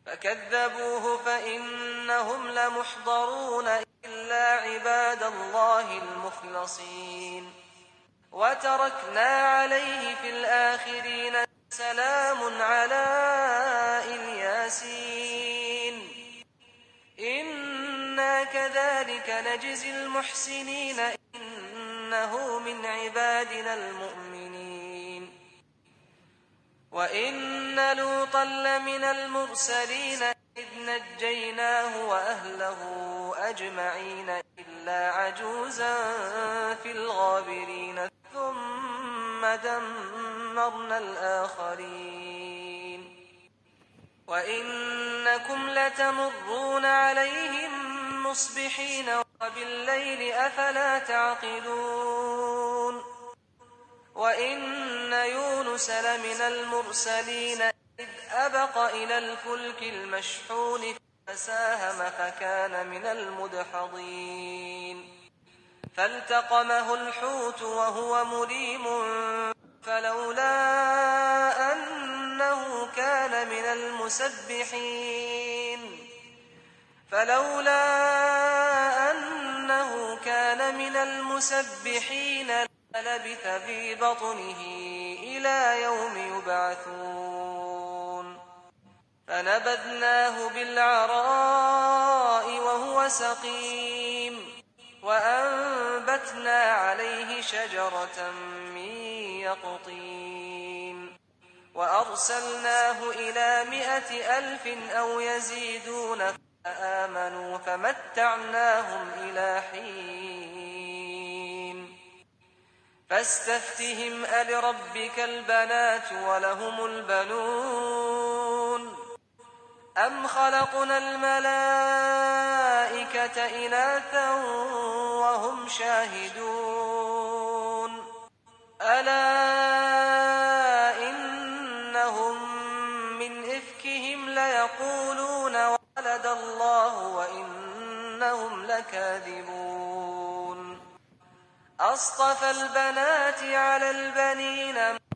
فكذبوه فإنهم لمحضرون إلا عباد الله المخلصين وتركنا عليه في الآخرين سلام على الياسين إنا كذلك نجزي المحسنين إنه من عبادنا المؤمنين وإن لوطا لمن المرسلين إذ نجيناه وأهله أجمعين إلا عجوزا في الغابرين ثم دمرنا الآخرين وإنكم لتمرون عليهم مصبحين وبالليل أفلا تعقلون وإن يونس لمن المرسلين إذ أبق إلى الفلك المشحون فساهم فكان من المدحضين فالتقمه الحوت وهو مليم فلولا أنه كان من المسبحين لبث في بطنه إلى يوم يبعثون فنبذناه بالعراء وهو سقيم وأنبتنا عليه شجرة من يقطين وأرسلناه إلى 100,000 أو يزيدون فآمنوا فمتعناهم إلى حين فاستفتهم ألربك البنات ولهم البنون أم خلقنا الملائكة إناثا وهم شاهدون ألا إنهم من إفكهم ليقولون ولد الله وإنهم لكاذبون أصطفى البنات على البنين